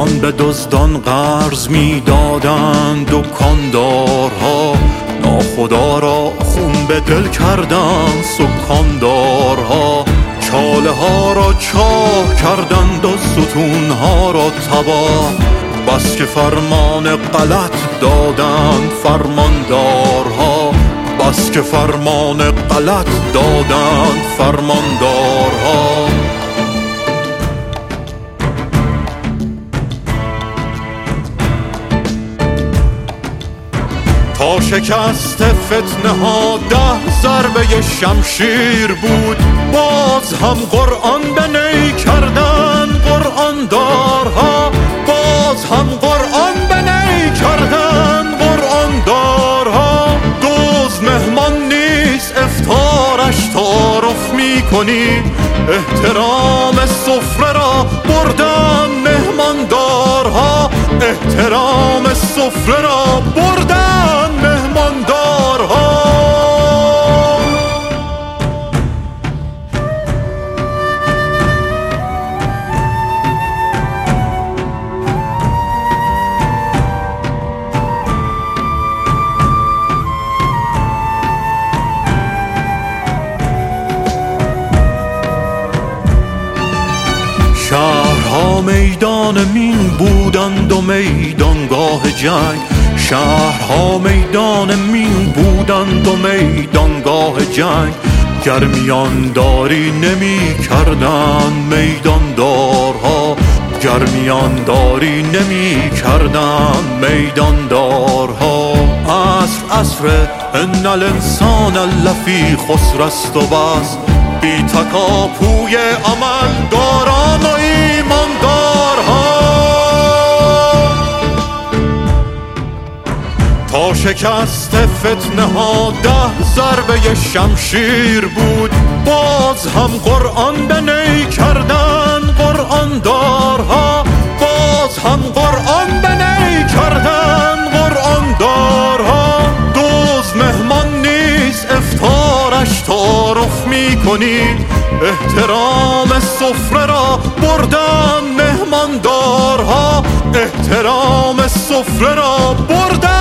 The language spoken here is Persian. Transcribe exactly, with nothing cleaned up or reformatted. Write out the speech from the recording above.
آن به دزدان قرض می دادند دکاندارها، ناخدا را خون به دل کردند سکاندارها. چاله ها را چاه کردند و ستون ها را تباه، بس که فرمان غلط دادند فرماندارها، بس که فرمان غلط دادند فرماندارها. تا شکست فتنه ها ده ضربه شمشیر بود، باز هم قرآن به نی کردن قرآن دارها، باز هم قرآن به نی کردن قرآن دارها. دوز مهمان نیست افطارش تعارف می کنی، احترام سفره را بردن مهمان دارها، احترام سفره را بردن مهمان دارها. شهرها میدان مین بودند و میدانگاه جنگ، شهرها میدان مین بودند و میدانگاه جنگ. گر میانداری نمی کردند میداندارها، گر میانداری نمی کردند میداندارها. عصر عصر ان الانسان لفی خسر است و بس، بی تکاپوی عمل داران و ایماندارها. تا شکست فتنه ها ده ضربه شمشیر بود، باز هم قرآن به نی کردن قرآن دارها، باز هم قرآن به نی کردن قرآن دارها. دوز مهمان نیست افطارش تعارف می کنی، احترام سفره را بردن مهمان دارها، احترام سفره را بردن